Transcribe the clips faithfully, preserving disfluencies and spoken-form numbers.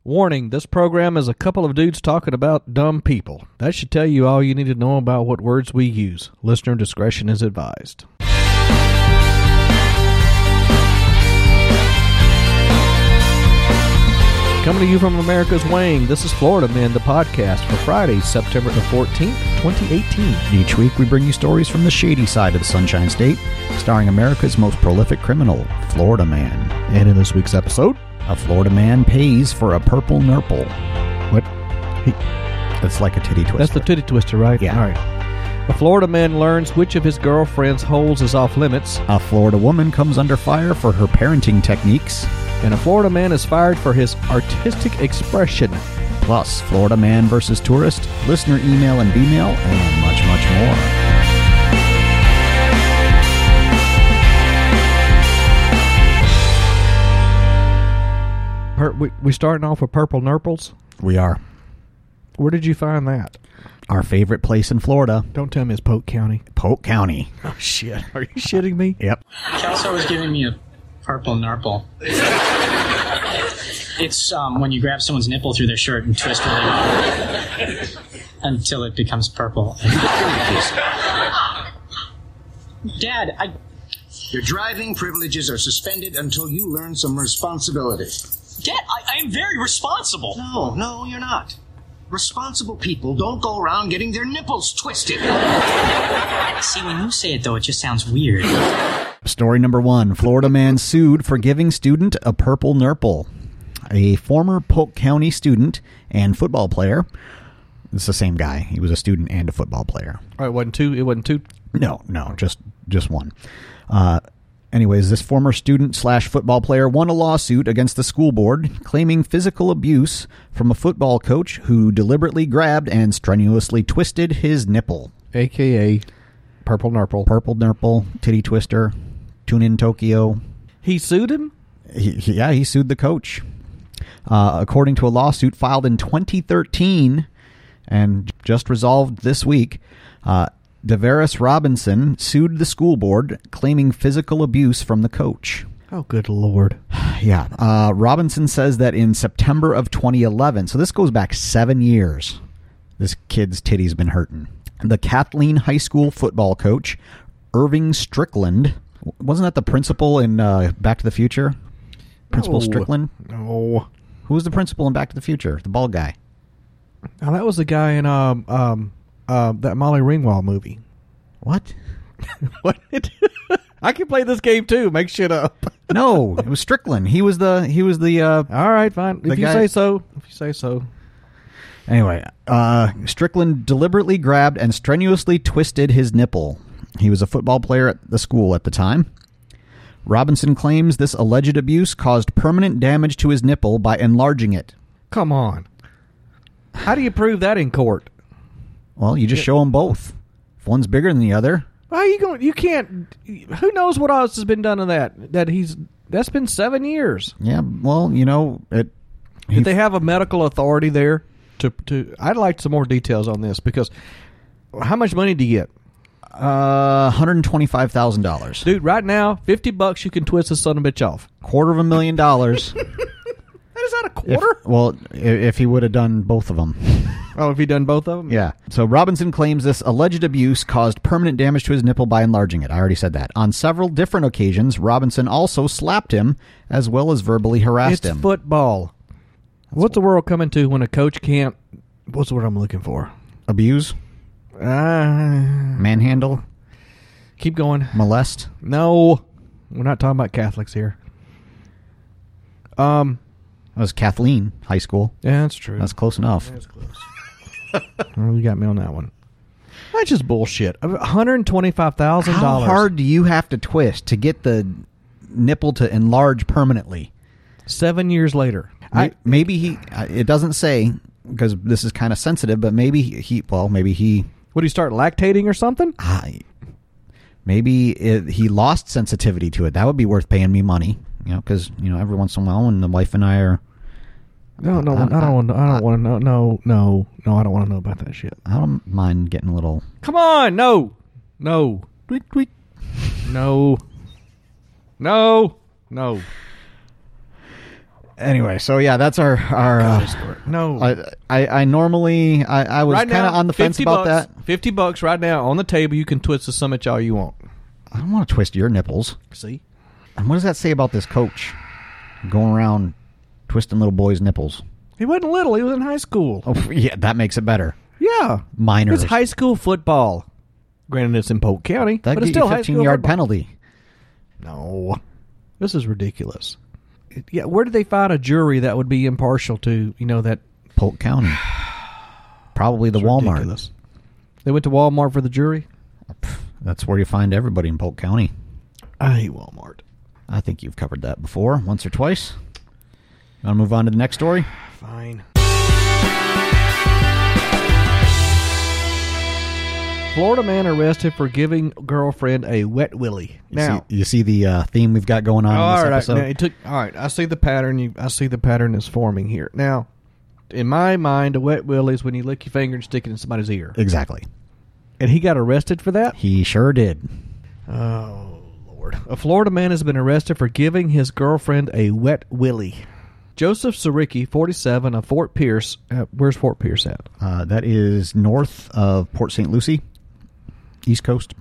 Warning, this program is a couple of dudes talking about dumb people. That should tell you all you need to know about what words we use. Listener discretion is advised. Coming to you from America's Wang, this is Florida Man, the podcast for Friday, September the fourteenth, twenty eighteen. Each week we bring you stories from the shady side of the Sunshine State, starring America's most prolific criminal, Florida Man. And in this week's episode, a Florida man pays for a purple nurple. What? He, It's like a titty twister. that's the titty twister, right? Yeah. All right. A Florida man learns which of his girlfriend's holes is off limits. A Florida woman comes under fire for her parenting techniques. And a Florida man is fired for his artistic expression. Plus, Florida man versus tourist, listener email and B-mail, and much, much more. Per, we, we starting off with Purple Nurples? We are. Where did you find that? Our favorite place in Florida, Don't tell me it's Polk County. Polk County. Oh, shit. Are you shitting me? Yep. Kelso was giving me a purple nurple. It's um, when you grab someone's nipple through their shirt and twist really hard until it becomes purple. Dad, I... Your driving privileges are suspended until you learn some responsibility. Dad, I, I am very responsible. No, no, you're not. Responsible people don't go around getting their nipples twisted. See, when you say it, though, it just sounds weird. Story number one. Florida man sued for giving student a purple nurple. A former Polk County student and football player. It's the same guy. He was a student and a football player. Oh, it wasn't two? It wasn't two? No, no, just just one. Uh, anyways, this former student slash football player won a lawsuit against the school board claiming physical abuse from a football coach who deliberately grabbed and strenuously twisted his nipple. A K A Purple Nurple. Purple nipple, titty twister, tune in Tokyo. He sued him? He, he, yeah, he sued the coach. Uh, according to a lawsuit filed in twenty thirteen and just resolved this week, uh, Deveris Robinson sued the school board claiming physical abuse from the coach. Oh, good Lord. Yeah. Uh, Robinson says that in September of twenty eleven, so this goes back seven years, this kid's titty's been hurting. The Kathleen High School football coach, Irving Strickland, wasn't that the principal in uh, Back to the Future? Principal No. Strickland? No. Who was the principal in Back to the Future? The bald guy. Oh, that was the guy in um um uh that Molly Ringwald movie. What? What? I can play this game too. Make shit up. No, it was Strickland. He was the he was the uh All right, fine. The If you guy- say so. If you say so. Anyway, uh Strickland deliberately grabbed and strenuously twisted his nipple. He was a football player at the school at the time. Robinson claims this alleged abuse caused permanent damage to his nipple by enlarging it. Come on. How do you prove that in court? Well, you just show them both. If one's bigger than the other. Why are you going? You can't. Who knows what else has been done to that? That he's. That's been seven years. Yeah, well, you know, it. he- Did they have a medical authority there to to? I'd like some more details on this because how much money do you get, Uh, one hundred twenty-five thousand dollars. dude? Right now, fifty bucks you can twist the son of a bitch off. Quarter of a million dollars. That is not a If, quarter. well, i- if he would have done both of them. Oh, have you done both of them? Yeah. So Robinson claims this alleged abuse caused permanent damage to his nipple by enlarging it. I already said that. On several different occasions, Robinson also slapped him as well as verbally harassed It's him. football. What's the world coming to when a coach can't? What's the word I'm looking for? Abuse, Uh, manhandle, keep going. molest. No, we're not talking about Catholics here. Um, That was Kathleen High School. yeah, that's true. That's close enough. That's close. Well, you got me on that one. That's just bullshit. one hundred twenty-five thousand How dollars. hard do you have to twist to get the nipple to enlarge permanently? Seven years later. May- I, maybe he. uh, It doesn't say because this is kind of sensitive. But maybe he. Well, maybe he. would he start lactating or something? I, maybe it, he lost sensitivity to it. That would be worth paying me money, you know, because you know every once in a while when the wife and I are, No, no, I, I- I don't want. I don't want to know. No, no, no. I don't want to know about that shit. I don't mind getting a little. Come on, no, no, Tweet, tweet. no, no, no. Anyway, so yeah, that's our our. Uh, no, I, I I normally I, I was right kind of now, on the fence fifty about bucks, that. Fifty bucks right now on the table. You can twist the summit all you want. I don't want to twist your nipples. See, and what does that say about this coach going around twisting little boys' nipples? He wasn't little. He was in high school. Oh yeah, that makes it better. Yeah, Minors. It's high school football. Granted, it's in Polk County, That'd but it's get still you high school fifteen yard football. penalty. No, this is ridiculous. Yeah, where did they find a jury that would be impartial to, you know, that? Polk County. Probably the It's Walmart. ridiculous. They went to Walmart for the jury? That's where you find everybody in Polk County. I hate Walmart. I think you've covered that before, once or twice. Want to move on to the next story? Fine. Florida man arrested for giving girlfriend a wet willy. You Now, see, you see the uh, theme we've got going on all in this right, episode? now it took, all right, I see the pattern. You, I see the pattern is forming here. Now, in my mind, a wet willy is when you lick your finger and stick it in somebody's ear. Exactly. And he got arrested for that? He sure did. Oh, Lord. A Florida man has been arrested for giving his girlfriend a wet willy. Joseph Saricki, forty-seven, of Fort Pierce. Uh, where's Fort Pierce at? Uh, that is north of Port Saint Lucie, East Coast.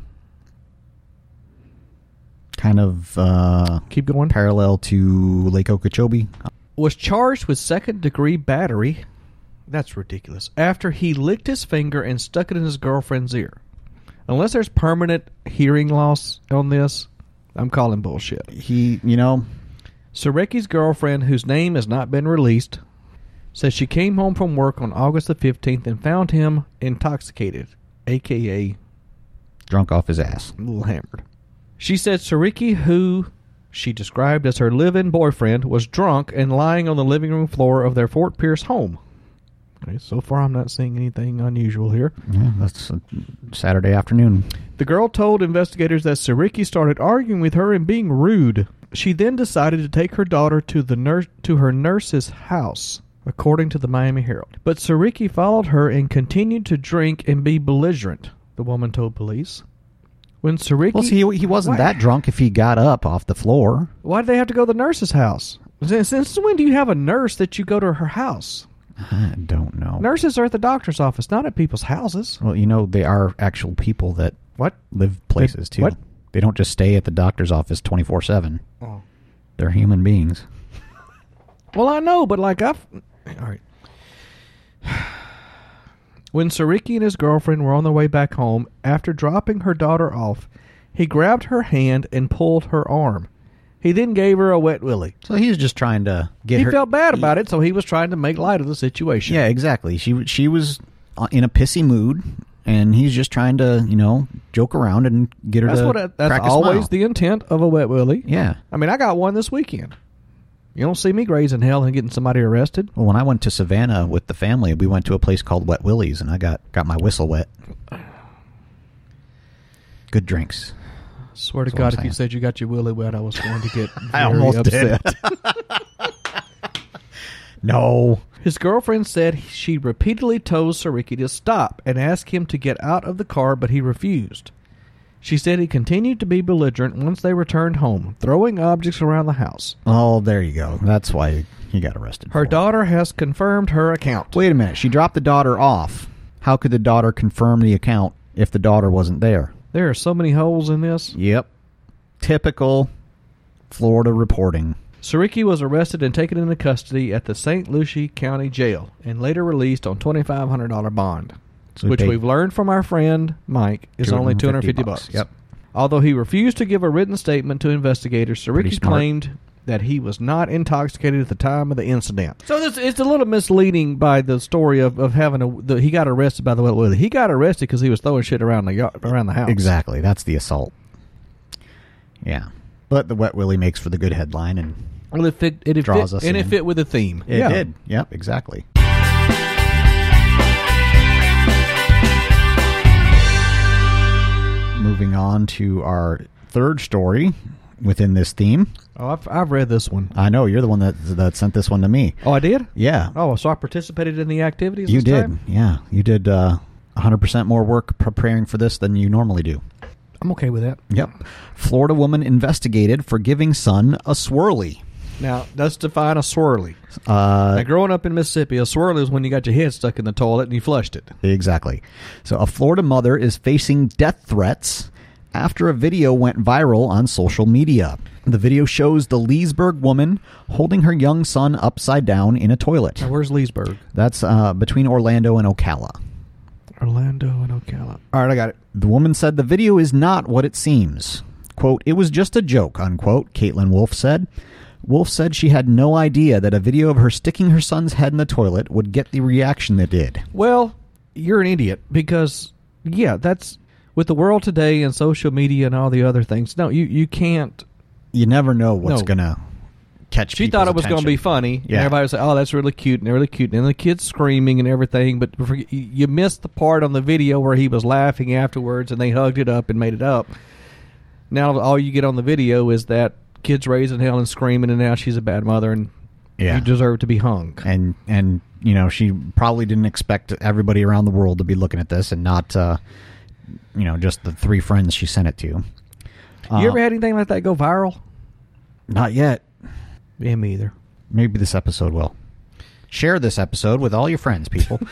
Kind of uh, Keep going. parallel to Lake Okeechobee. Was charged with second-degree battery. That's ridiculous. After he licked his finger and stuck it in his girlfriend's ear. Unless there's permanent hearing loss on this, I'm calling bullshit. He, you know, Saricki's girlfriend, whose name has not been released, says she came home from work on August the fifteenth and found him intoxicated, a k a drunk off his ass. a little hammered. She said Saricki, who she described as her live-in boyfriend, was drunk and lying on the living room floor of their Fort Pierce home. Okay, so far I'm not seeing anything unusual here. Yeah, that's a Saturday afternoon. The girl told investigators that Saricki started arguing with her and being rude. She then decided to take her daughter to the nurse to her nurse's house, according to the Miami Herald. But Saricki followed her and continued to drink and be belligerent, the woman told police. When Saricki... Well, see, he, he wasn't Why- that drunk if he got up off the floor. Why did they have to go to the nurse's house? Since, since when do you have a nurse that you go to her house? I don't know. Nurses are at the doctor's office, not at people's houses. Well, you know, they are actual people that What? live places, too. what? They don't just stay at the doctor's office twenty-four seven. Oh. They're human beings. Well, I know, but like I've... All right. When Saricki and his girlfriend were on their way back home, after dropping her daughter off, he grabbed her hand and pulled her arm. He then gave her a wet willy. So he was just trying to get He her... felt bad about it, so he was trying to make light of the situation. Yeah, exactly. She she was in a pissy mood, and he's just trying to, you know, joke around and get her That's to what. I, that's crack a always smile. the intent of a wet willy. Yeah. I mean, I got one this weekend. You don't see me grazing hell and getting somebody arrested. Well, when I went to Savannah with the family, we went to a place called Wet Willie's, and I got, got my whistle wet. Good drinks. Swear to That's what God, I'm if you saying. said you got your willy wet, I was going to get very I almost upset. did. No. His girlfriend said she repeatedly told Saricki to stop and ask him to get out of the car, but he refused. She said he continued to be belligerent once they returned home, throwing objects around the house. Oh, there you go. That's why he got arrested. Her for it. daughter has confirmed her account. Wait a minute. She dropped the daughter off. How could the daughter confirm the account if the daughter wasn't there? There are so many holes in this. Yep. Typical Florida reporting. Saricki was arrested and taken into custody at the Saint Lucie County Jail and later released on twenty-five hundred dollars bond, So he which paid we've learned from our friend Mike is only two hundred fifty bucks. Yep. Although he refused to give a written statement to investigators, Pretty Saricki smart. claimed that he was not intoxicated at the time of the incident. So this, it's a little misleading by the story of, of having a the, he got arrested by the wet willy. He got arrested because he was throwing shit around the yard, around the house. Exactly. That's the assault. Yeah. But the Wet Willie makes for the good headline, and Well, it fit, it, it Draws fit, us and it in. fit with the theme. it yeah. did. Yep, exactly. Moving on to our third story within this theme. Oh, I've, I've read this one. I know you're the one that that sent this one to me. Oh, I did? Yeah, Oh, so I participated in the activities you this did. time? Yeah, you did uh, one hundred percent more work preparing for this than you normally do. I'm okay with that. Yep. Florida woman investigated for giving son a swirly. Now, let's define a swirly. Uh, now, growing up in Mississippi, a swirly is when you got your head stuck in the toilet and you flushed it. Exactly. So a Florida mother is facing death threats after a video went viral on social media. The video shows the Leesburg woman holding her young son upside down in a toilet. Now, where's Leesburg? That's uh, between Orlando and Ocala. Orlando and Ocala. All right, I got it. The woman said the video is not what it seems. Quote, "It was just a joke," unquote, Caitlin Wolf said. Wolf said she had no idea that a video of her sticking her son's head in the toilet would get the reaction that did. Well, you're an idiot because, yeah, that's with the world today and social media and all the other things. No, you, you can't. You never know what's No. going to catch She people's thought it was going to be attention. funny. Yeah. And everybody was like, oh, that's really cute and really cute. And the kid's screaming and everything. But for- you missed the part on the video where he was laughing afterwards and they hugged it up and made it up. Now all you get on the video is that kid's raising hell and screaming, and now she's a bad mother and Yeah. you deserve to be hung. And, and you know, she probably didn't expect everybody around the world to be looking at this and not, uh, you know, just the three friends she sent it to. Uh, You ever had anything like that go viral? Not yet. Yeah, me either. Maybe this episode will. Share this episode with all your friends, people.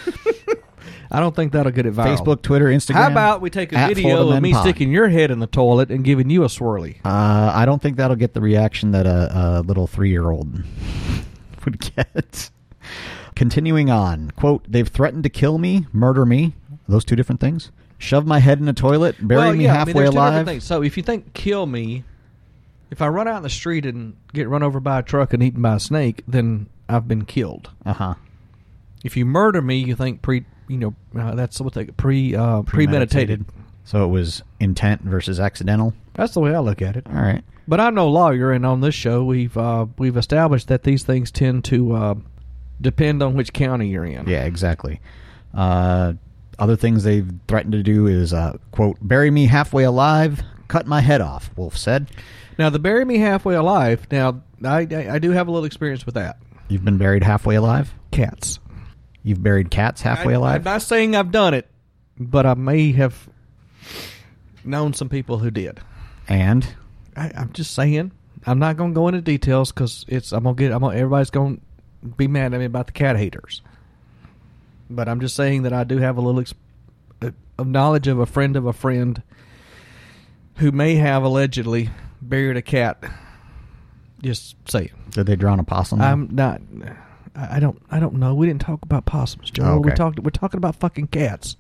I don't think that'll get it viral. Facebook, Twitter, Instagram. How about we take a at video Florida of Men me Pod. sticking your head in the toilet and giving you a swirly? Uh, I don't think that'll get the reaction that a, a little three-year-old would get. Continuing on, quote, "They've threatened to kill me, murder me." Those two different things. Shove my head in a toilet, bury well, me yeah, I mean, halfway there's two different alive. things. So if you think kill me, if I run out in the street and get run over by a truck and eaten by a snake, then I've been killed. Uh huh. If you murder me, you think pre, you know, uh, that's what they pre uh, premeditated. So it was intent versus accidental. That's the way I look at it. All right. But I'm no lawyer, and on this show, we've uh, we've established that these things tend to uh, depend on which county you're in. Yeah, exactly. Uh, other things they've threatened to do is, uh, quote, "bury me halfway alive, cut my head off," Wolf said. Now, the bury me halfway alive. Now, I, I I do have a little experience with that. You've been buried halfway alive? Cats. You've buried cats halfway I, alive? I'm not saying I've done it, but I may have known some people who did. And? I, I'm just saying. I'm not going to go into details because it's. I'm gonna get. I'm gonna, everybody's going to be mad at me about the cat haters. But I'm just saying that I do have a little ex- uh, of knowledge of a friend of a friend who may have allegedly buried a cat. Just saying. Did they drown a possum? I'm not. I I don't. I don't know. We didn't talk about possums, Joe. Oh, okay. We talked. We're talking about fucking cats.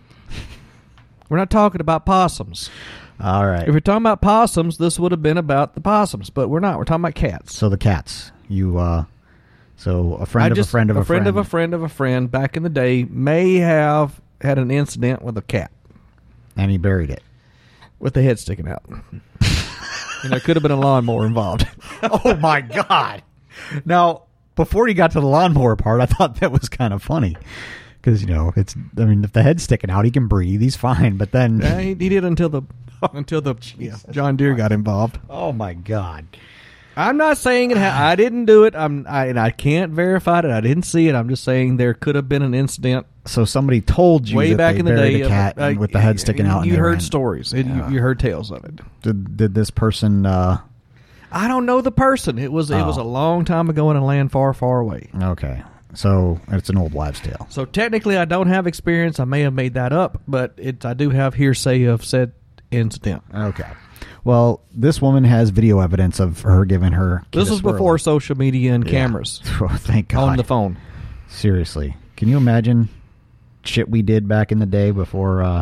We're not talking about possums. All right. If we're talking about possums, this would have been about the possums, but we're not. We're talking about cats. So the cats. You, uh, so a friend I of just, a friend of a, a friend of a friend of a friend back in the day may have had an incident with a cat And he buried it. with the head sticking out. And there could have been a lawnmower involved. Oh, my God. Now, before you got to the lawnmower part, I thought that was kind of funny. Because, you know, it's, I mean, if the head's sticking out, he can breathe. He's fine. But then. Uh, he, he did until the until the yeah, John Deere got involved. Oh, my God. I'm not saying it. Ha- I didn't do it. I'm I, and I can't verify it. I didn't see it. I'm just saying there could have been an incident So somebody told you way that back they in the buried day a cat of, uh, with the head sticking out. You and they heard ran. stories. And Yeah. you, you heard tales of it. Did, did this person? Uh, I don't know the person. It was it was Oh. a long time ago in a land far, far away. okay, so it's an old wives' tale. So technically, I don't have experience. I may have made that up, but it's I do have hearsay of said incident. Okay. Well, this woman has video evidence of her giving her. kid This a was swirl. before social media and Yeah. cameras Oh, thank God. on the phone. Seriously, can you imagine shit we did back in the day before? Uh,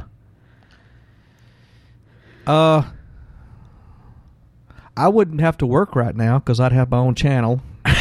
Uh, I wouldn't have to work right now because I'd have my own channel.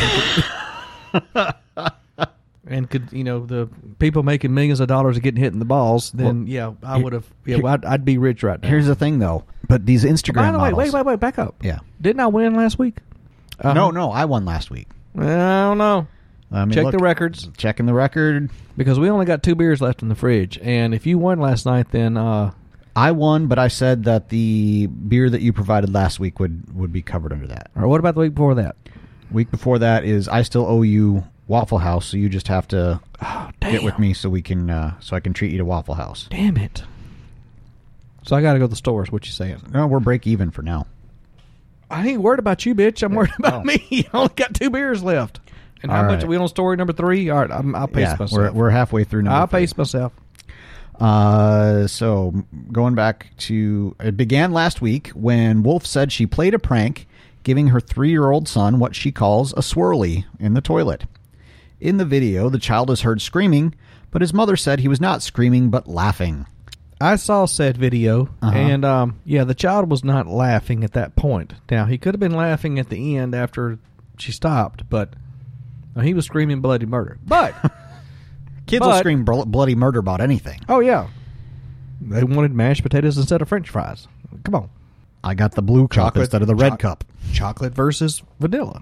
And could you know the people making millions of dollars are getting hit in the balls? Then Well, yeah, I here- would have. Yeah, here- well, I'd, I'd be rich right now. here's the thing, though. But these Instagram By the way, models. wait, wait, wait, back up. Yeah. Didn't I win last week? Uh-huh. No, no, I won last week. I don't know. I mean, Check look, the records Checking the record. because we only got two beers left in the fridge. And if you won last night, then uh, I won, but I said that the beer that you provided last week would, would be covered under that. or what about the week before that? Week before that is I still owe you Waffle House, so you just have to Oh, damn. get with me so we can uh, so I can treat you to Waffle House. Damn it. So I got to go to the store. Is what you're saying? No, we're break even for now. I ain't worried about you, bitch. I'm worried about Oh. me. I only got two beers left. And how All much right. are we on story number three? All right, I'm, I'll pace Yeah, myself. we're, we're halfway through number I'll three. pace myself. Uh, so going back to it began last week when Wolf said she played a prank, giving her three-year-old son what she calls a swirly in the toilet. In the video, the child is heard screaming, but his mother said he was not screaming but laughing. I saw said video, Uh-huh. and um, yeah, the child was not laughing at that point. Now, he could have been laughing at the end after she stopped, but no, he was screaming bloody murder. But, Kids will But- scream bl- bloody murder about anything. oh yeah, they wanted mashed potatoes instead of French fries. Come on. I got the blue cup Chocolate- instead of the red choc- cup. Chocolate versus vanilla.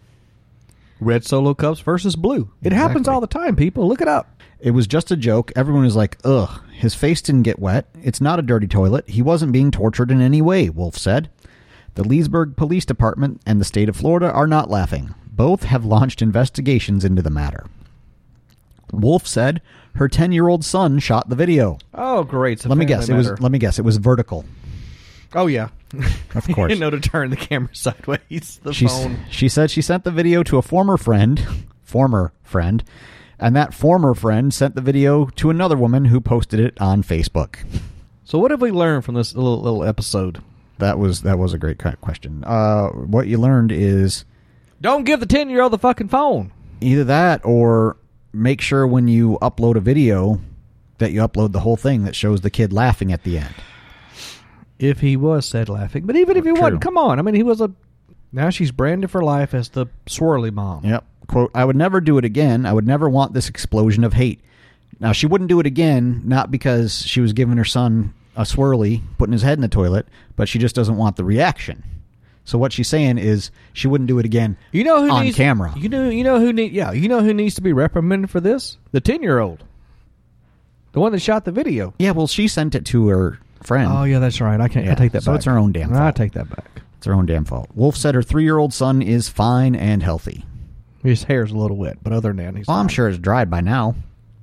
Red Solo cups versus blue. It happens Exactly. all the time, people. Look it up. It was just a joke. Everyone was like, ugh, his face didn't get wet. It's not a dirty toilet. He wasn't being tortured in any way, Wolf said. The Leesburg Police Department and the state of Florida are not laughing. Both have launched investigations into the matter. Wolf said her ten-year-old son shot the video. Oh, great. It's a Let me family guess. It was. matter. Let me guess. It was vertical. Oh, yeah. Of You course. didn't know to turn the camera sideways. The She phone. she said she sent the video to a former friend, former friend, and that former friend sent the video to another woman who posted it on Facebook. So what have we learned from this little little episode? That was that was a great ki- question. Uh, what you learned is Don't give the ten-year-old the fucking phone. either that or make sure when you upload a video that you upload the whole thing that shows the kid laughing at the end. If he was said laughing. But even if he True. wasn't, come on. I mean, he was a... Now she's branded for life as the swirly mom. Yep. Quote, I would never do it again. I would never want this explosion of hate. Now, she wouldn't do it again, not because she was giving her son a swirly, putting his head in the toilet, but she just doesn't want the reaction. So what she's saying is she wouldn't do it again You know who on needs, camera. You know, you know who need. Yeah, you know who needs to be reprimanded for this? The ten-year-old, the one that shot the video. Yeah, well, she sent it to her friend. Oh yeah, that's right. I can't. Yeah, I take that so back. it's her own damn I fault. take that back. It's her own damn fault. Wolf said her three-year-old son is fine and healthy. His hair's a little wet, but other than that, he's. Well, I'm fine. sure it's dried by now.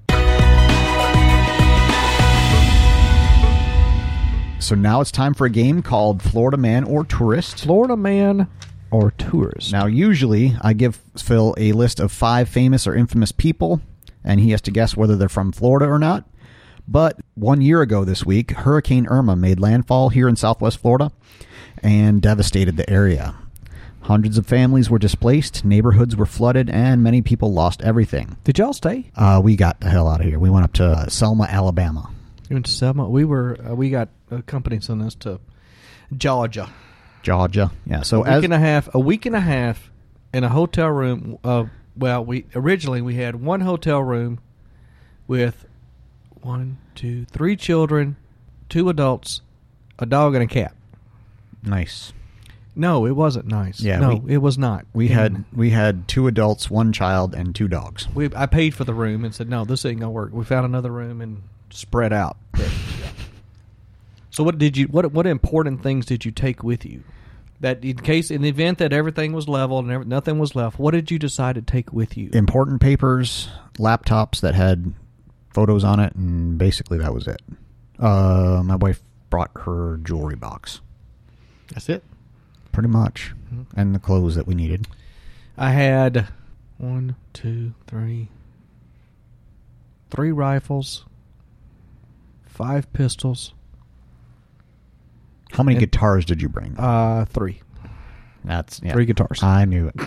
So now it's time for a game called Florida Man or Tourist. Florida man or tourist. Now, usually I give Phil a list of five famous or infamous people, and he has to guess whether they're from Florida or not. But one year ago this week, Hurricane Irma made landfall here in Southwest Florida and devastated the area. Hundreds of families were displaced, neighborhoods were flooded, and many people lost everything. Did y'all stay? Uh, we got the hell out of here. We went up to uh, Selma, Alabama. You went to Selma. We were. Uh, we got uh, company sent us to Georgia. Georgia. Yeah. So a week as and a half. A week and a half in a hotel room. Uh, well, we originally we had one hotel room with one, two, three children, two adults, a dog, and a cat. nice. No, it wasn't nice. Yeah, no, we- it was not. We And had we had two adults, one child, and two dogs. We I paid for the room and said no, this ain't gonna work. We found another room and spread out. So what did you? What what important things did you take with you? That in case in the event that everything was leveled and every, nothing was left, what did you decide to take with you? Important papers, laptops that had photos on it, and basically that was it. Uh, my wife brought her jewelry box, That's it. pretty much, Mm-hmm. and the clothes that we needed. I had one, two, three, three rifles, five pistols, How many And- guitars did you bring? uh, three, That's yeah. three guitars. I knew it.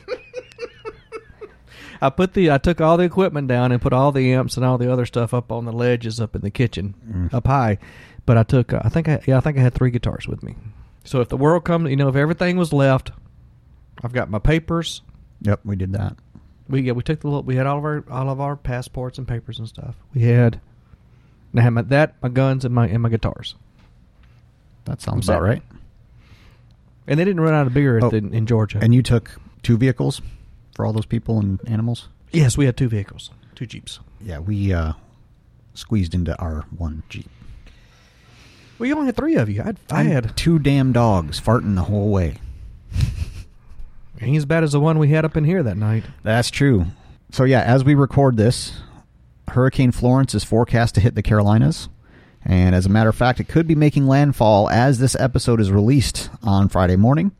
I put the I took all the equipment down and put all the amps and all the other stuff up on the ledges up in the kitchen, Mm. up high. But I took uh, I think I, yeah I think I had three guitars with me. So if the world comes, you know, if everything was left, I've got my papers. Yep, we did that. We yeah we took the little, we had all of our all of our passports and papers and stuff. We had and I had my, that my guns and my and my guitars. That sounds That- about right. And they didn't run out of beer at Oh, the, in Georgia. And you took two vehicles for all those people and animals? yes, we had two vehicles, two Jeeps. Yeah, we uh, squeezed into our one Jeep. Well, you only had three of you. I'd, I And had two damn dogs farting the whole way. ain't as bad as the one we had up in here that night. That's true. So, yeah, as we record this, Hurricane Florence is forecast to hit the Carolinas. And as a matter of fact, it could be making landfall as this episode is released on Friday morning.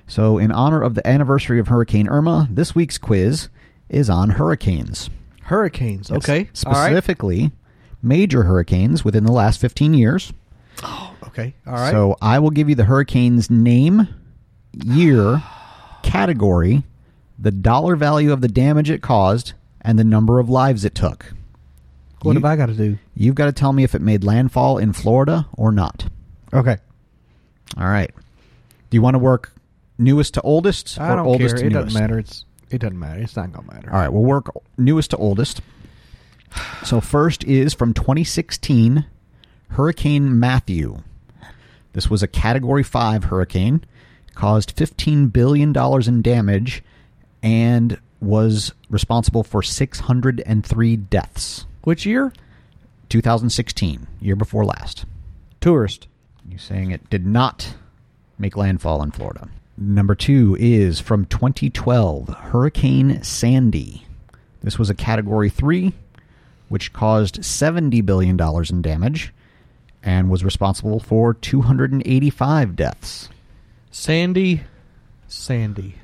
So in honor of the anniversary of Hurricane Irma, this week's quiz is on hurricanes. Hurricanes. Yes. Okay. Specifically, major hurricanes within the last fifteen years. Oh, okay. All right. So I will give you the hurricane's name, year, category, the dollar value of the damage it caused, and the number of lives it took. what you, have I got to do? You've got to tell me if it made landfall in Florida or not. Okay. All right. Do you want to work newest to oldest or I don't oldest care. to It newest? doesn't matter. It's it doesn't matter. It's not gonna matter. All right, we'll work newest to oldest. So first is from twenty sixteen, Hurricane Matthew. This was a Category five hurricane, caused fifteen billion dollars in damage, and was responsible for six hundred three deaths. Which year? two thousand sixteen, year before last. Tourist. You're saying it did not make landfall in Florida. Number two is from twenty twelve, Hurricane Sandy. This was a Category three, which caused seventy billion dollars in damage and was responsible for two hundred eighty-five deaths. Sandy. Sandy.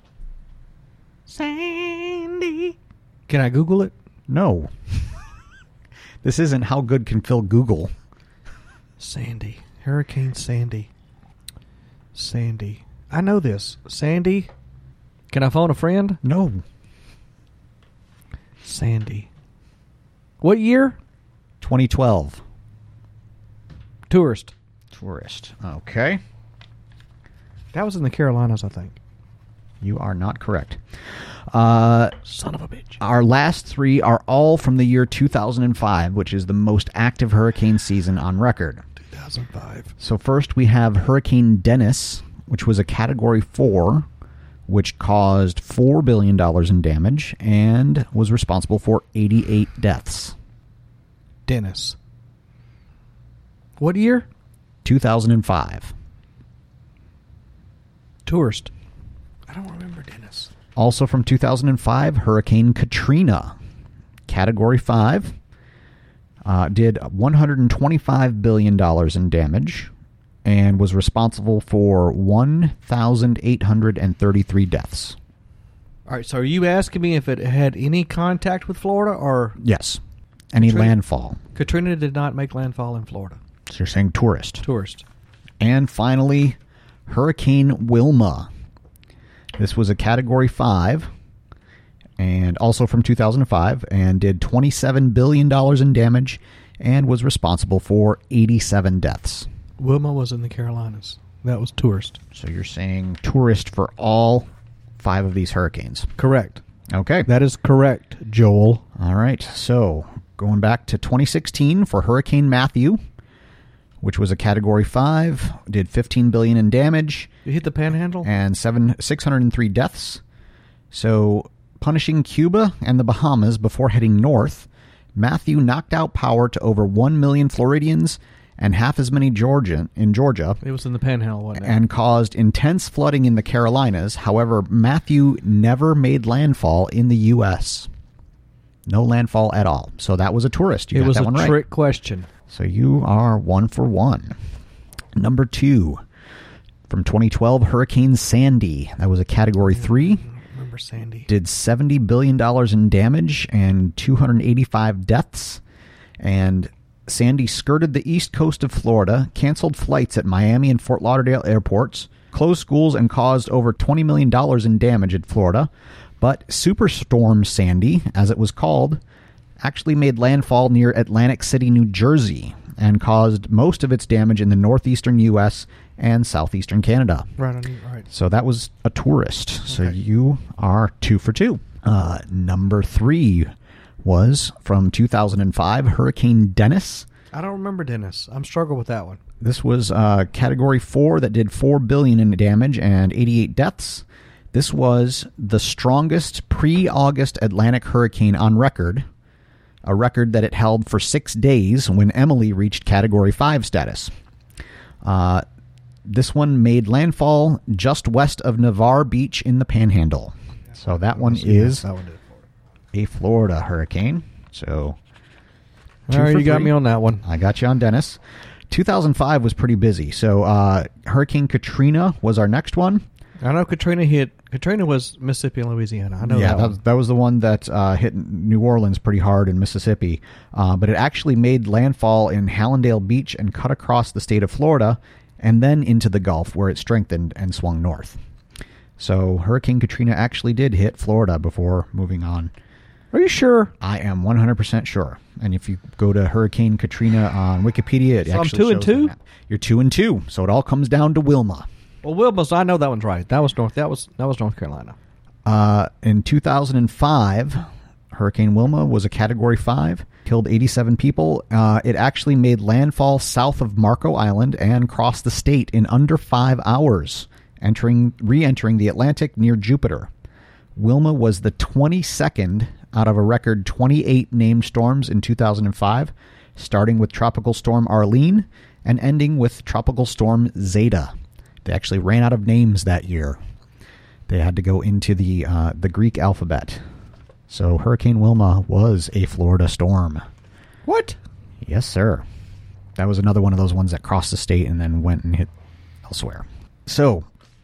Sandy. Can I Google it? No. This isn't How Good Can Fill Google. Sandy. Hurricane Sandy. Sandy. I know this. Sandy. Can I phone a friend? No. Sandy. What year? twenty twelve. Tourist. Tourist. Okay. That was in the Carolinas, I think. You are not correct. Uh, Son of a bitch. our last three are all from the year two thousand five, which is the most active hurricane season on record. two thousand five. So first we have Hurricane Dennis, which was a Category four, which caused four billion dollars in damage and was responsible for eighty-eight deaths. Dennis. What year? two thousand five. Tourist. I don't remember Dennis. Also from two thousand five, Hurricane Katrina, Category five, uh, did one hundred twenty-five billion dollars in damage and was responsible for one thousand eight hundred thirty-three deaths. All right, so are you asking me if it had any contact with Florida or... Yes. Any Katrina- landfall. Katrina did not make landfall in Florida. So you're saying tourist. Tourist. And finally, Hurricane Wilma. This was a Category five, and also from two thousand five, and did twenty-seven billion dollars in damage, and was responsible for eighty-seven deaths. Wilma was in the Carolinas. That was tourist. So you're saying tourist for all five of these hurricanes. Correct. Okay. That is correct, Joel. All right. So going back to twenty sixteen for Hurricane Matthew, which was a Category five, did fifteen billion dollars in damage. You hit the panhandle? And seven six hundred three deaths. So, punishing Cuba and the Bahamas before heading north, Matthew knocked out power to over one million Floridians and half as many Georgia in Georgia, It was in the panhandle, wasn't it? and caused intense flooding in the Carolinas. However, Matthew never made landfall in the U S. No landfall at all. So that was a tourist. You it got was that a one right. trick question. So you are one for one. Number two, from twenty twelve, Hurricane Sandy. That was a Category three. I don't remember Sandy. Did seventy billion dollars in damage and two hundred eighty-five deaths. And Sandy skirted the east coast of Florida, canceled flights at Miami and Fort Lauderdale airports, closed schools, and caused over twenty million dollars in damage in Florida. But Superstorm Sandy, as it was called, actually made landfall near Atlantic City, New Jersey, and caused most of its damage in the northeastern U S and southeastern Canada. Right, on, right. So that was a tourist. So Okay. you are two for two. Uh, number three was from two thousand five, Hurricane Dennis. I don't remember Dennis. I'm struggling with that one. This was uh, Category four that did four billion dollars in damage and eighty-eight deaths. This was the strongest pre-August Atlantic hurricane on record, a record that it held for six days when Emily reached Category five status. Uh, this one made landfall just west of Navarre Beach in the Panhandle. So that one is That one did. a Florida hurricane. So two All right, for you got three. me on that one. I got you on Dennis. two thousand five was pretty busy. So uh, Hurricane Katrina was our next one. I know Katrina hit. Katrina was Mississippi and Louisiana. I know yeah, that. that, one. that was the one that uh, hit New Orleans pretty hard in Mississippi. Uh, but it actually made landfall in Hallandale Beach and cut across the state of Florida and then into the Gulf, where it strengthened and swung north. So Hurricane Katrina actually did hit Florida before moving on. Are you sure? I am one hundred percent sure. And if you go to Hurricane Katrina on Wikipedia, it So I'm actually two and shows the two? map. You're two and two. So it all comes down to Wilma. Well, Wilma's. I know that one's right. That was North. That was that was North Carolina. Uh, in two thousand five, Hurricane Wilma was a Category five, killed eighty-seven people. Uh, it actually made landfall south of Marco Island and crossed the state in under five hours, entering re-entering the Atlantic near Jupiter. Wilma was the twenty-second out of a record twenty-eight named storms in two thousand five, starting with Tropical Storm Arlene and ending with Tropical Storm Zeta. They actually ran out of names that year. They had to go into the uh, the Greek alphabet. So Hurricane Wilma was a Florida storm. What? Yes, sir. That was another one of those ones that crossed the state and then went and hit elsewhere. So,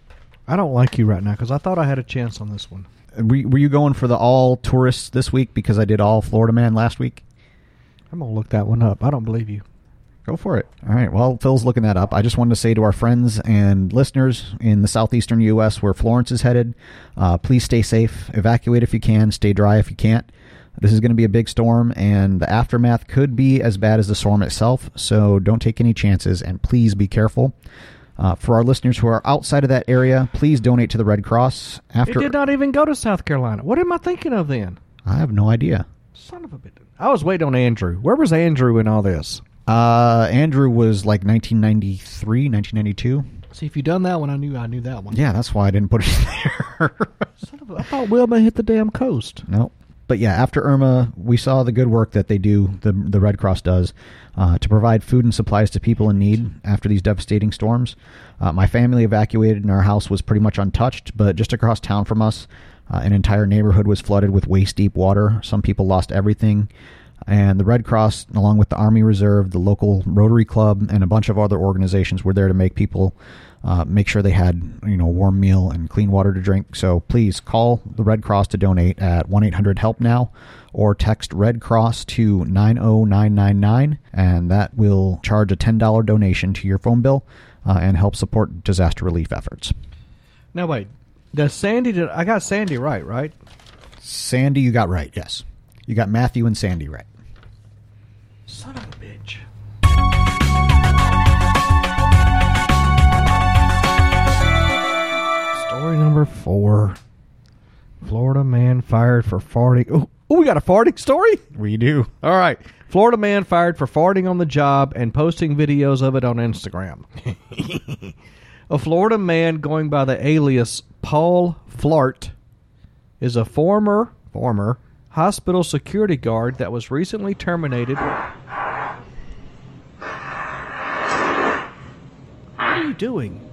I don't like you right now because I thought I had a chance on this one. were, were you going for the all tourists this week because I did all Florida Man last week? I'm gonna look that one up. I don't believe you. Go for it. All right. Well, Phil's looking that up. I just wanted to say to our friends and listeners in the southeastern U S where Florence is headed, uh, please stay safe. Evacuate if you can. Stay dry if you can't. This is going to be a big storm, and the aftermath could be as bad as the storm itself, so don't take any chances, and please be careful. Uh, for our listeners who are outside of that area, please donate to the Red Cross. After It did not even go to South Carolina. What am I thinking of then? I have no idea. Son of a bitch. I was waiting on Andrew. Where was Andrew in all this? Uh, Andrew was like nineteen ninety-three, nineteen ninety-two. See, if you done that one, I knew I knew that one. Yeah, that's why I didn't put it there. Son of a, I thought Wilma hit the damn coast. No. But yeah, after Irma, we saw the good work that they do, the the Red Cross does, uh, to provide food and supplies to people in need after these devastating storms. Uh, my family evacuated and our house was pretty much untouched, but just across town from us, uh, an entire neighborhood was flooded with waist-deep water. Some people lost everything. And the Red Cross, along with the Army Reserve, the local Rotary Club, and a bunch of other organizations were there to make people uh, make sure they had, you know, a warm meal and clean water to drink. So please call the Red Cross to donate at one eight hundred help now or text Red Cross to nine oh nine nine nine, and that will charge a ten dollars donation to your phone bill uh, and help support disaster relief efforts. Now, wait. Does Sandy... Did, I got Sandy right, right? Sandy, you got right, yes. You got Matthew and Sandy right. Son of a bitch. Story number four. Florida man fired for farting. Oh, oh, we got a farting story? We do. All right. Florida man fired for farting on the job and posting videos of it on Instagram. A Florida man going by the alias Paul Flart is a former, former hospital security guard that was recently terminated. What are you doing?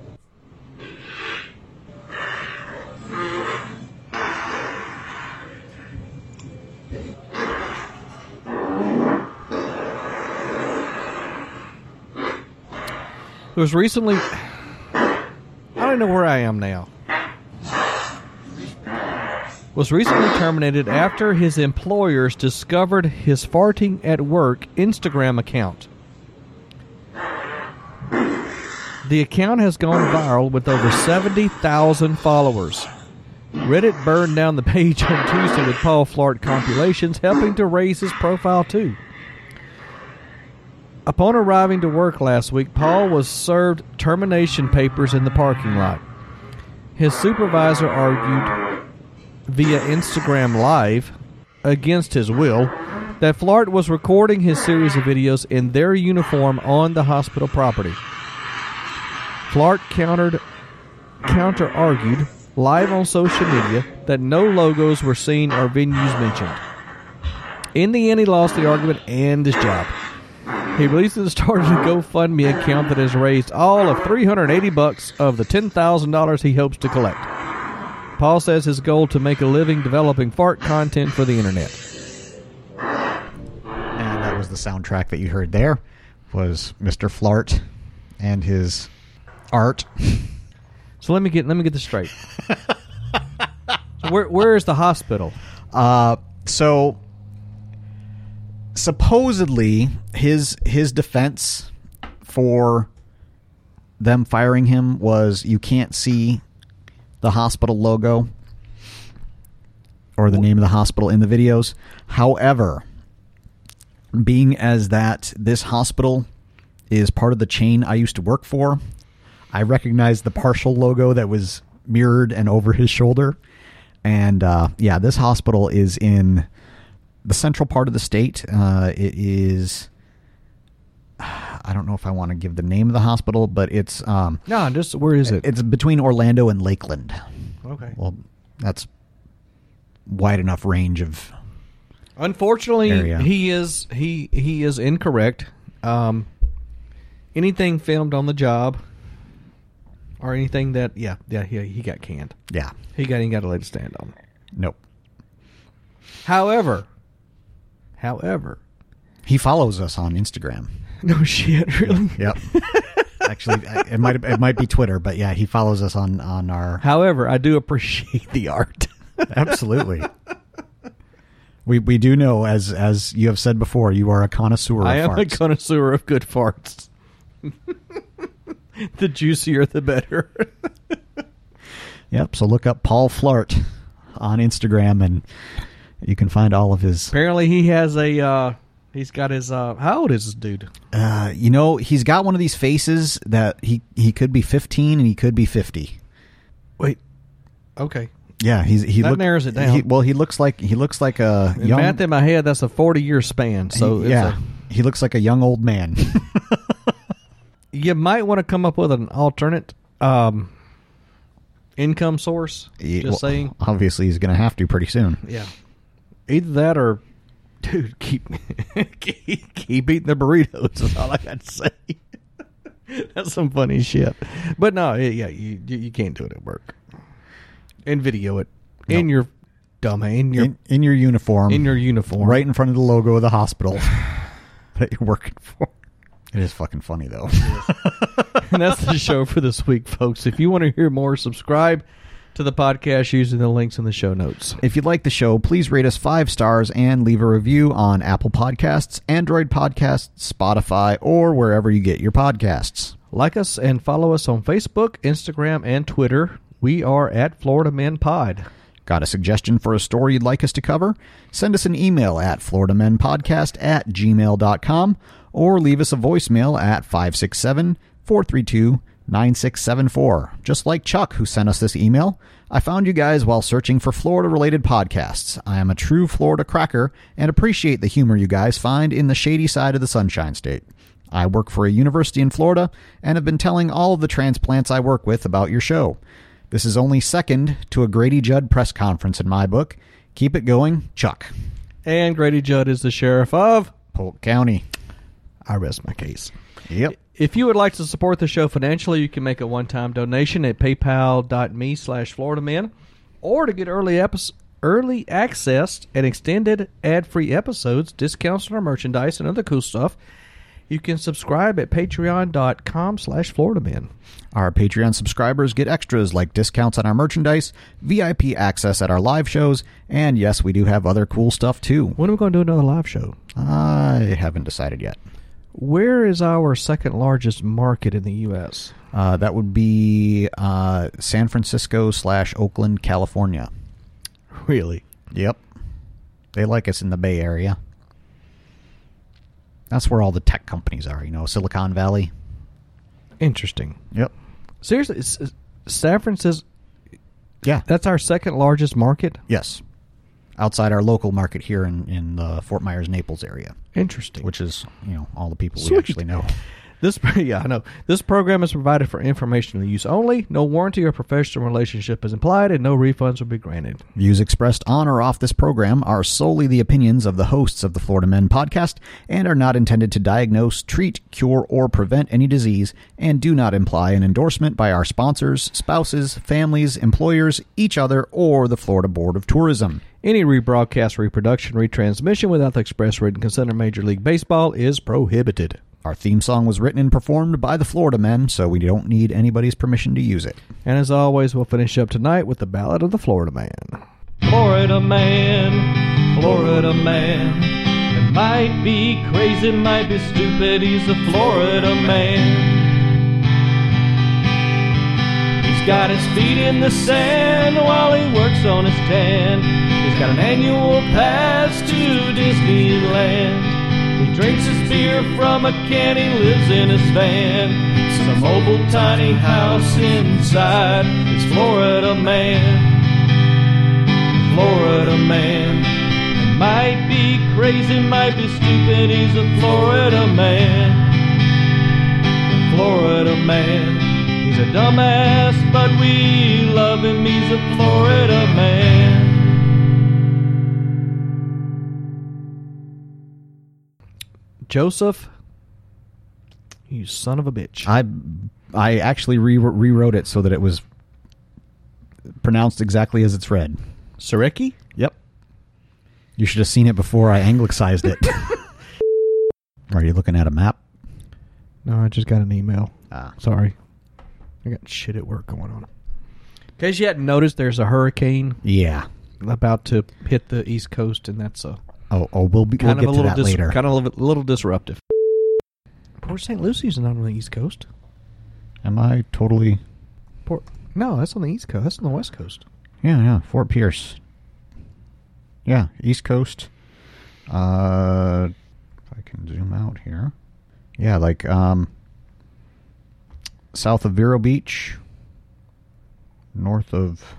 It was recently... I don't know where I am now. Was recently terminated after his employers discovered his farting at work Instagram account. The account has gone viral with over seventy thousand followers. Reddit burned down the page on Tuesday with Paul Flart compilations, helping to raise his profile too. Upon arriving to work last week, Paul was served termination papers in the parking lot. His supervisor argued via Instagram Live, against his will, that Flart was recording his series of videos in their uniform on the hospital property. Flart countered, counter-argued live on social media that no logos were seen or venues mentioned. In the end, he lost the argument and his job. He recently started a GoFundMe account that has raised all of three hundred eighty bucks of the ten thousand dollars he hopes to collect. Paul says his goal to make a living developing fart content for the internet. And that was the soundtrack that you heard there, was Mister Flart and his art. So let me get let me get this straight. So where where is the hospital? Uh, so supposedly his his defense for them firing him was you can't see the hospital logo or the name of the hospital in the videos. However, being as that this hospital is part of the chain I used to work for, I recognized the partial logo that was mirrored and over his shoulder. And uh, yeah, this hospital is in the central part of the state. Uh, it is... I don't know if I want to give the name of the hospital, but it's... Um, No, just where is it? It's between Orlando and Lakeland. Okay. Well, that's wide enough range of... Unfortunately, area. he is he he is incorrect. Um, anything filmed on the job or anything that... Yeah, yeah, he, he got canned. Yeah. He got, he got a leg to stand on. Nope. However, however... He follows us on Instagram. No shit, really? Yep. Actually, it might it might be Twitter, but yeah, he follows us on, on our... However, I do appreciate the art. Absolutely. We we do know, as as you have said before, you are a connoisseur of I am farts. a connoisseur of good farts. The juicier, the better. Yep, so look up Paul Flart on Instagram, and you can find all of his... Apparently, he has a... Uh, he's got his... Uh, how old is this dude? Uh, you know, he's got one of these faces that he, he could be fifteen and he could be fifty. Wait. Okay. Yeah, he's he That look, narrows it down. He, well, he looks like he looks like a In young... math in my head, that's a forty-year span. So he, yeah, it's a, he looks like a young old man. you might want to come up with an alternate um, income source. He- Just well, saying. Obviously, he's going to have to pretty soon. Yeah. Either that or... Dude, keep, keep keep eating the burritos is all I got to say. That's some funny shit. But no, yeah, you you, you can't do it at work. And video it. In No. your dumb in your In, in your uniform. in your uniform. right in front of the logo of the hospital that you're working for. It is fucking funny, though. And that's the show for this week, folks. If you want to hear more, subscribe to the podcast using the links in the show notes. If you like the show, please rate us five stars and leave a review on Apple Podcasts, Android Podcasts, Spotify, or wherever you get your podcasts. Like us and follow us on Facebook, Instagram, and Twitter. We are at Florida Men Pod. Got a suggestion for a story you'd like us to cover? Send us an email at florida men podcast at gmail dot com or leave us a voicemail at five six seven, four three two, nine six seven four. Just like Chuck, who sent us this email, I found you guys while searching for Florida-related podcasts. I am a true Florida cracker and appreciate the humor you guys find in the shady side of the Sunshine State. I work for a university in Florida and have been telling all of the transplants I work with about your show. This is only second to a Grady Judd press conference in my book. Keep it going, Chuck. And Grady Judd is the sheriff of Polk County. I rest my case. Yep. If you would like to support the show financially, you can make a one-time donation at paypal.me slash Florida Men. Or to get early epi- early access and extended ad-free episodes, discounts on our merchandise, and other cool stuff, you can subscribe at patreon.com slash Florida Men. Our Patreon subscribers get extras like discounts on our merchandise, V I P access at our live shows, and yes, we do have other cool stuff too. When are we going to do another live show? I haven't decided yet. Where is our second largest market in the U S? Uh, that would be uh, San Francisco slash Oakland, California. Really? Yep. They like us in the Bay Area. That's where all the tech companies are, you know, Silicon Valley. Interesting. Yep. Seriously, it's- it's- San Francisco, Yeah. that's our second largest market? Yes. Outside our local market here in, in the Fort Myers, Naples area, Interesting. which is, you know, all the people we Sweet. actually know. This, yeah, I know. This program is provided for informational use only. No warranty or professional relationship is implied, and no refunds will be granted. Views expressed on or off this program are solely the opinions of the hosts of the Florida Men podcast and are not intended to diagnose, treat, cure, or prevent any disease and do not imply an endorsement by our sponsors, spouses, families, employers, each other, or the Florida Board of Tourism. Any rebroadcast, reproduction, retransmission without the express written consent of Major League Baseball is prohibited. Our theme song was written and performed by the Florida Men, so we don't need anybody's permission to use it. And as always, we'll finish up tonight with the Ballad of the Florida Man. Florida Man, Florida Man. It might be crazy, might be stupid, he's a Florida Man. He's got his feet in the sand while he works on his tan. He's got an annual pass to Disneyland. He drinks his beer from a can, he lives in his van. Some mobile tiny house inside his Florida Man. Florida Man. It might be crazy, might be stupid, he's a Florida Man. Florida Man. He's a dumbass, but we love him, he's a Florida Man. Joseph, you son of a bitch. I I actually re- rewrote it so that it was pronounced exactly as it's read. Sareki? Yep. You should have seen it before I anglicized it. Are you looking at a map? No, I just got an email. Ah. Sorry. I got shit at work going on. In case you hadn't noticed, there's a hurricane Yeah. about to hit the East Coast, and that's a Oh, oh we'll, be, we'll kind get of a to little that dis- later. kind of a little, little disruptive. Port Saint Lucie's not on the East Coast. Am I totally... Port No, that's on the East Coast. That's on the West Coast. Yeah, yeah. Fort Pierce. Yeah, East Coast. Uh, if I can zoom out here. Yeah, like um, south of Vero Beach, north of,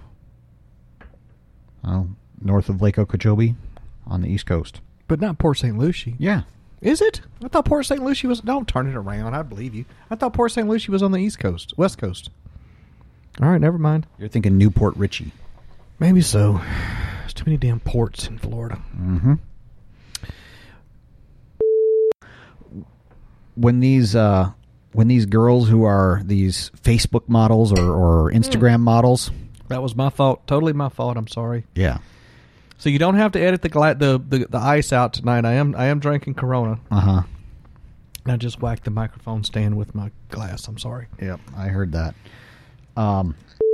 oh, north of Lake Okeechobee, on the East Coast. But not Port Saint Lucie. Yeah. Is it? I thought Port Saint Lucie was... Don't turn it around. I believe you. I thought Port Saint Lucie was on the East Coast. West Coast. All right, never mind. You're thinking Newport Richey. Maybe so. There's too many damn ports in Florida. Mm-hmm. When these uh, when these girls who are these Facebook models or, or Instagram mm. models... That was my fault. Totally my fault. I'm sorry. Yeah. So you don't have to edit the gla- the, the the ice out tonight. I am I am drinking Corona. Uh-huh. I just whacked the microphone stand with my glass. I'm sorry. Yep, I heard that. Um,